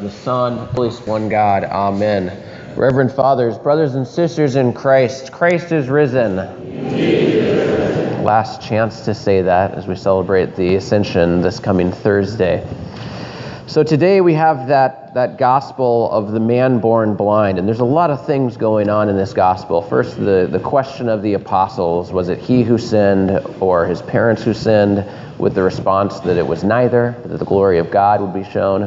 the Son, Holy Spirit, one God. Amen. Reverend Fathers, brothers and sisters in Christ, Christ is risen. Last chance to say that as we celebrate the Ascension this coming Thursday. So today we have that gospel of the man born blind, and there's a lot of things going on in this gospel. First, the question of the apostles, was it he who sinned or his parents who sinned, with the response that it was neither, that the glory of God would be shown.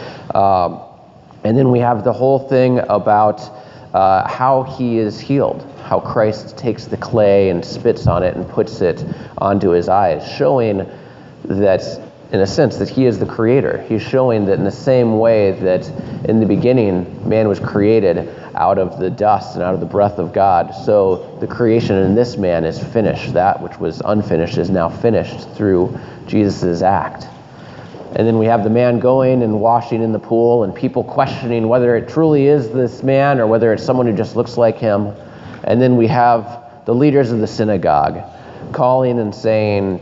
And then we have the whole thing about how he is healed, how Christ takes the clay and spits on it and puts it onto his eyes, showing that, in a sense, that he is the creator. He's showing that in the same way that in the beginning man was created out of the dust and out of the breath of God, so the creation in this man is finished. That which was unfinished is now finished through Jesus' act. And then we have the man going and washing in the pool and people questioning whether it truly is this man or whether it's someone who just looks like him. And then we have the leaders of the synagogue calling and saying,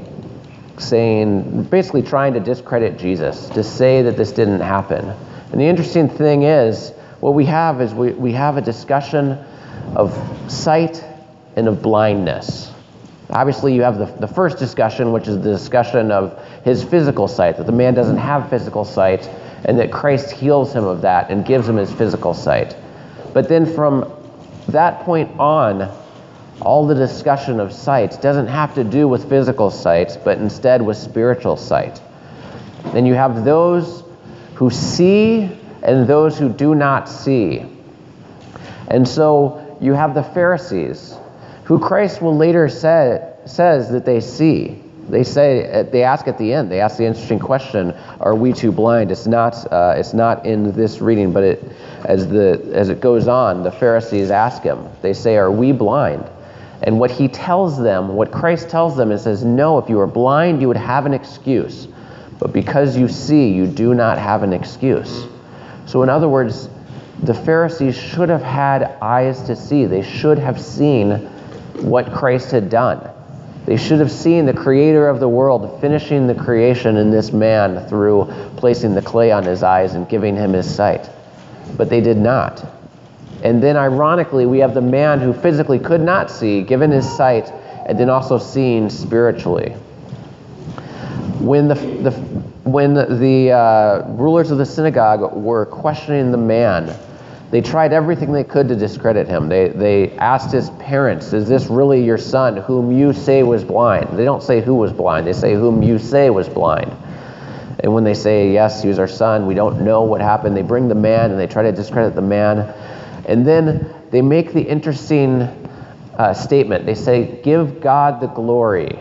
basically trying to discredit Jesus, to say that this didn't happen. And the interesting thing is, what we have is we have a discussion of sight and of blindness. Obviously, you have the first discussion, which is the discussion of his physical sight, that the man doesn't have physical sight, and that Christ heals him of that and gives him his physical sight. But then from that point on, all the discussion of sight doesn't have to do with physical sight, but instead with spiritual sight. And you have those who see and those who do not see. And so you have the Pharisees, who Christ will later says that they see. They ask at the end, they ask the interesting question, are we too blind? It's not in this reading, but as it goes on, the Pharisees ask him, they say, are we blind? And what he tells them, what Christ tells them, is says, no, if you were blind, you would have an excuse. But because you see, you do not have an excuse. So in other words, the Pharisees should have had eyes to see. They should have seen what Christ had done. They should have seen the creator of the world finishing the creation in this man through placing the clay on his eyes and giving him his sight. But they did not. And then ironically, we have the man who physically could not see, given his sight, and then also seeing spiritually. When the rulers of the synagogue were questioning the man, they tried everything they could to discredit him. They asked his parents, is this really your son whom you say was blind? They don't say who was blind, they say whom you say was blind. And when they say, yes, he was our son, we don't know what happened, they bring the man and they try to discredit the man. And then they make the interesting statement. They say, give God the glory.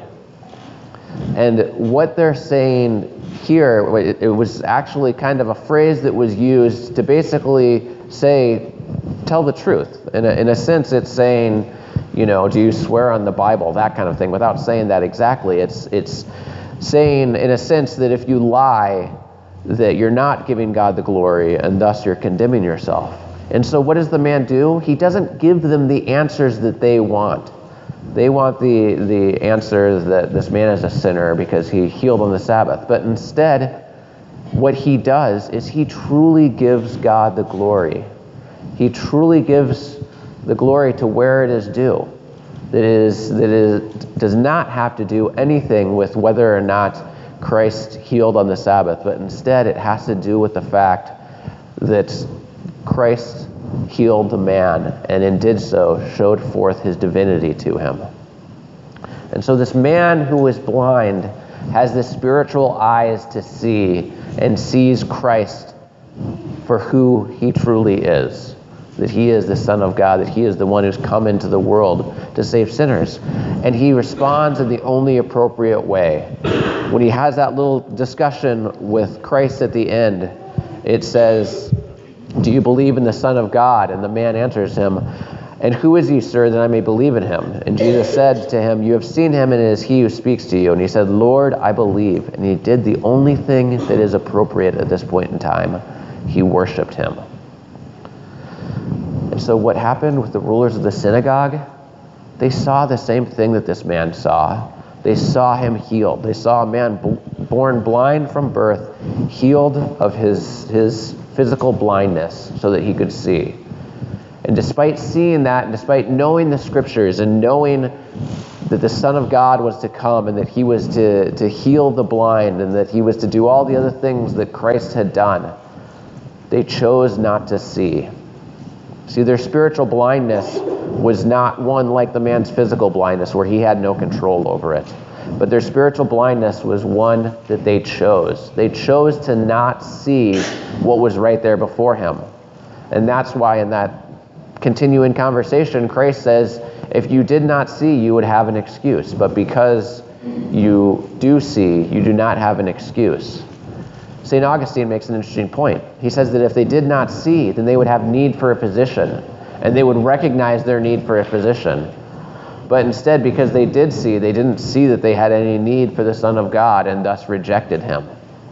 And what they're saying here, it was actually kind of a phrase that was used to basically say, tell the truth. In a sense, it's saying, do you swear on the Bible, that kind of thing, without saying that exactly. It's saying, in a sense, that if you lie, that you're not giving God the glory, and thus you're condemning yourself. And so what does the man do? He doesn't give them the answers that they want. They want the answer that this man is a sinner because he healed on the Sabbath. But instead, what he does is he truly gives God the glory. He truly gives the glory to where it is due. That it does not have to do anything with whether or not Christ healed on the Sabbath, but instead it has to do with the fact that Christ healed the man, and in did so showed forth his divinity to him. And so this man who is blind has the spiritual eyes to see and sees Christ for who he truly is. That he is the Son of God, that he is the one who's come into the world to save sinners. And he responds in the only appropriate way. When he has that little discussion with Christ at the end, it says, do you believe in the Son of God? And the man answers him, and who is he, sir, that I may believe in him? And Jesus said to him, you have seen him, and it is he who speaks to you. And he said, Lord, I believe. And he did the only thing that is appropriate at this point in time. He worshipped him. And so what happened with the rulers of the synagogue? They saw the same thing that this man saw. They saw him healed. They saw a man born blind from birth, healed of his physical blindness so that he could see. And despite seeing that, and despite knowing the scriptures and knowing that the Son of God was to come and that he was to heal the blind and that he was to do all the other things that Christ had done, they chose not to see. See, their spiritual blindness was not one like the man's physical blindness where he had no control over it. But their spiritual blindness was one that they chose. They chose to not see what was right there before him. And that's why in that continuing conversation, Christ says, if you did not see, you would have an excuse. But because you do see, you do not have an excuse. St. Augustine makes an interesting point. He says that if they did not see, then they would have need for a physician. And they would recognize their need for a physician. But instead, because they did see, they didn't see that they had any need for the Son of God and thus rejected him.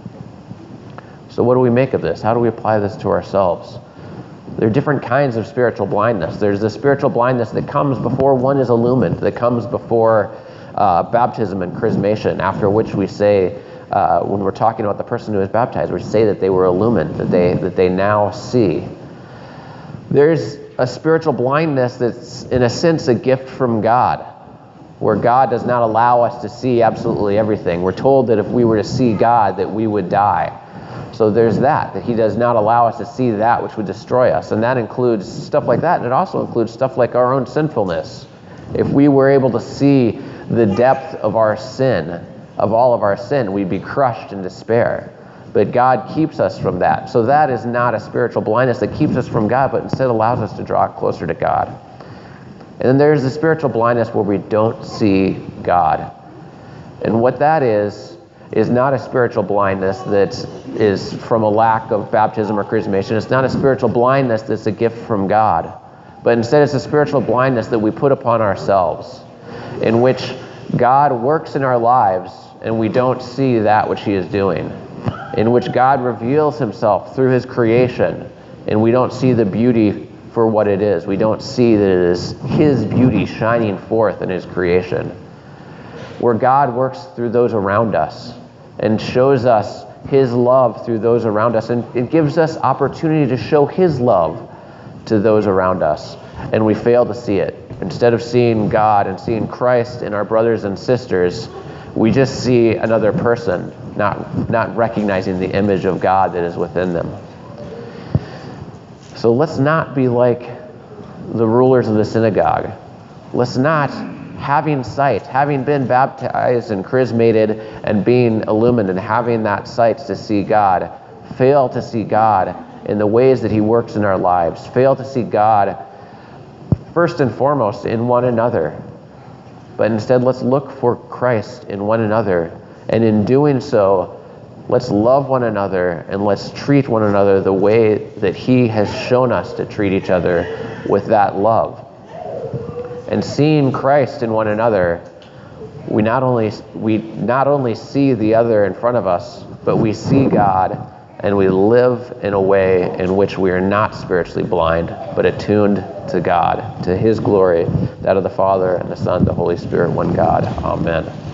So what do we make of this? How do we apply this to ourselves? There are different kinds of spiritual blindness. There's the spiritual blindness that comes before one is illumined, that comes before baptism and chrismation, after which we say, when we're talking about the person who is baptized, we say that they were illumined, that they now see. There's a spiritual blindness that's, in a sense, a gift from God, where God does not allow us to see absolutely everything. We're told that if we were to see God, that we would die. So there's that he does not allow us to see that which would destroy us. And that includes stuff like that, and it also includes stuff like our own sinfulness. If we were able to see the depth of our sin, of all of our sin, we'd be crushed in despair. But God keeps us from that. So that is not a spiritual blindness that keeps us from God, but instead allows us to draw closer to God. And then there's the spiritual blindness where we don't see God. And what that is not a spiritual blindness that is from a lack of baptism or chrismation. It's not a spiritual blindness that's a gift from God. But instead it's a spiritual blindness that we put upon ourselves, in which God works in our lives and we don't see that which he is doing. In which God reveals himself through his creation, and we don't see the beauty for what it is. We don't see that it is his beauty shining forth in his creation. Where God works through those around us and shows us his love through those around us, and it gives us opportunity to show his love to those around us, and we fail to see it. Instead of seeing God and seeing Christ in our brothers and sisters, we just see another person, not recognizing the image of God that is within them. So let's not be like the rulers of the synagogue. Let's not, having sight, having been baptized and chrismated and being illumined and having that sight to see God, fail to see God in the ways that he works in our lives. Fail to see God first and foremost in one another. But instead, let's look for Christ in one another. And in doing so, let's love one another and let's treat one another the way that he has shown us to treat each other, with that love. And seeing Christ in one another, we not only see the other in front of us, but we see God, and we live in a way in which we are not spiritually blind, but attuned to God, to his glory, that of the Father and the Son, the Holy Spirit, one God. Amen.